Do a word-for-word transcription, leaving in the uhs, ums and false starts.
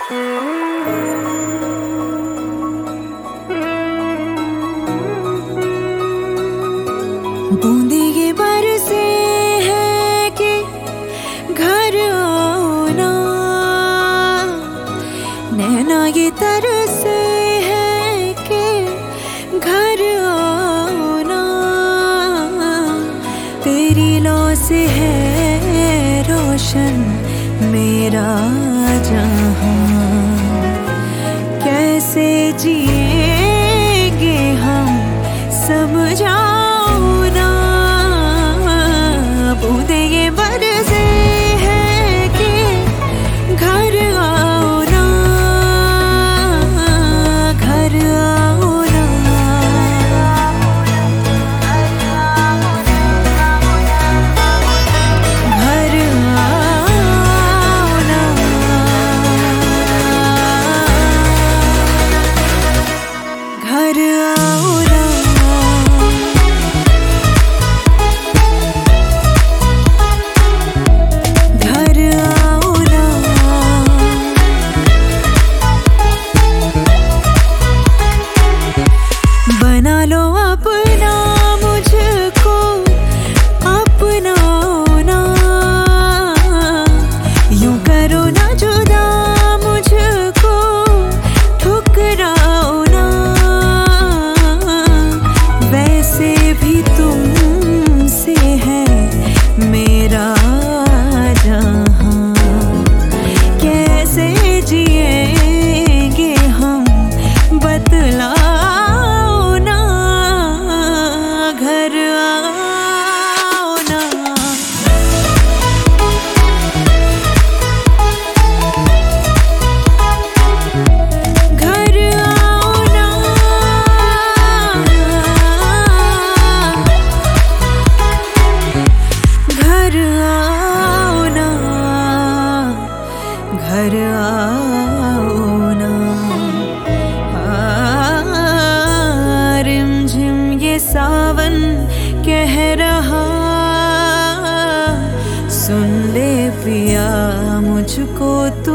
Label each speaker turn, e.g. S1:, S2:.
S1: बूंदे ये बरसे हैं कि घर आओ ना, नैना ये तरसे हैं कि घर आओ ना। तेरी लौ से है रोशन मेरा जहां, कैसे जिएंगे हम समझाओ ना। बूंदे ये बरसे हैं कि घर आओ ना, घर आओ ना। घर आओ ना, घर आओ ना। बना लो अपना मुझको, अपना ना, यूं करो ना जुदा मुझको, ठुकराओ ना। वैसे भी तुमसे है मेरा जहां, कैसे जिएंगे हम बतला। घर आओ ना, रिमझिम ये सावन कह रहा, सुन ले पिया मुझको तू